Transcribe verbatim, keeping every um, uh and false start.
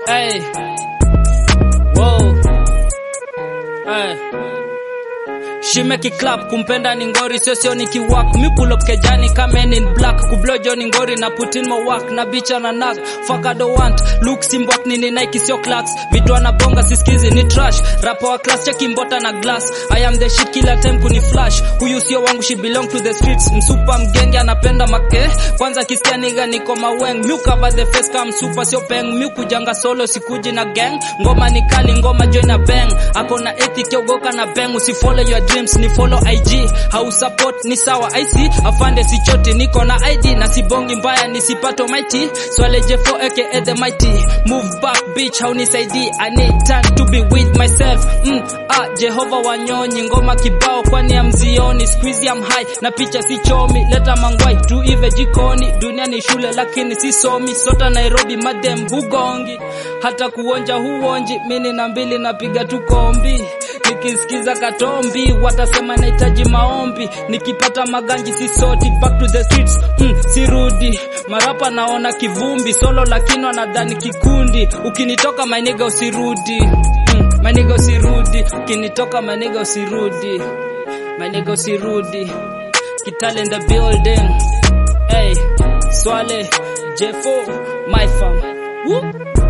Hey. Whoa. Hey. She make it clap, kumpenda ni ngori, sio sio nikiwak. Mi pull up kejani kama in black, kublow jo ni ngori na put in my work. Na bitch ana knock, fuck I don't want. Look simbwak nini Nike sio Clarks. Vitu anabonga sisikizi ni trash. Rapper wa class cheki mbota na glass. I am the shit kila time kuni flash. Huyu sio wangu, she belong to the streets. Msupa mgenge anapenda make. Kwanza kisikia nigga niko maweng. Mi cover the face kama msupa sio peng. Mi kujanga solo sikuji na gang. Ngoma ni kali, ngoma join na bang. Ako na ethic yogoka na bang. Usifollow your dreams ni follow I G. How support ni sawa I C. Afande si chote niko na I D. Na sibongi mbaya nisipato mighty. Swale J four aka the mighty. Move back bitch how nisaidi. I need time to be with myself. Mm, ah Jehovah wanyonyi. Ngoma kibao kwani ya mzioni. Squeeze I'm high na picha si chomi. Leta mangwai tu ive jikoni. Dunia ni shule lakini si somi. Sota Nairobi madem bugongi. Hata kuonja huonji. Mini na mbili napiga tu kombi. Nikisikiza katombi watasema nahitaji maombi. Nikipata maganji si soti. Back to the streets, mm, sirudi. Marapa naona kivumbi. Solo lakini wanadhani kikundi. Ukinitoka my nigga usirudi, mm, my nigga usirudi. Ukinitoka my nigga usirudi, my nigga usirudi. Kitale in the building. Hey, Swale J four my fam. Woo.